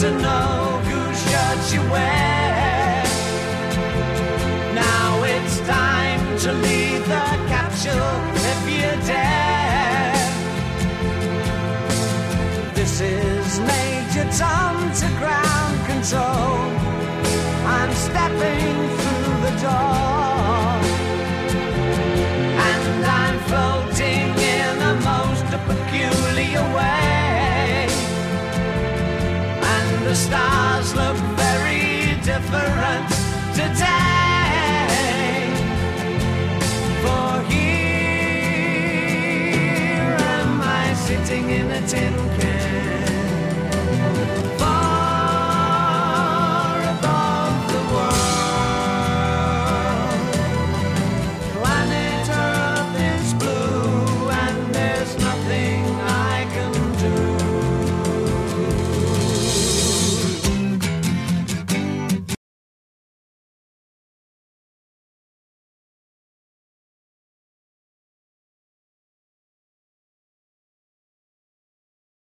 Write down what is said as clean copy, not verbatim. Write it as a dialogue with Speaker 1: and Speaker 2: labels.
Speaker 1: to know whose shirt you wear. Now it's time to leave the capsule if you dare. This is Major Tom to ground control. I'm stepping through the door, and I'm floating in a most peculiar way, and the stars look very different today. For here am I sitting in a tin can,